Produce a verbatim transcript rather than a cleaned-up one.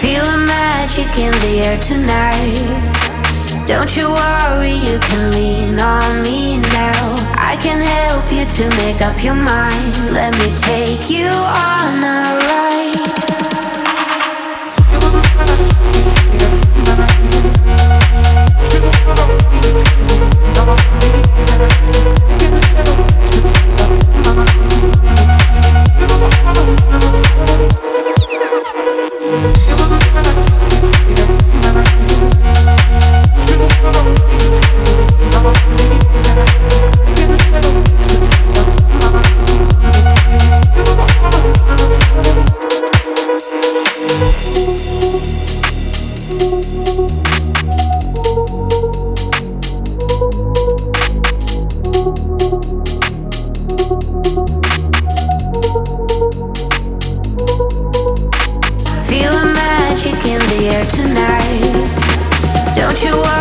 Feel the magic in the air tonight. Don't you worry, you can lean on me now. I can help you to make up your mind. Let me take you on a ride. Feel the magic in the air tonight. Don't you worry.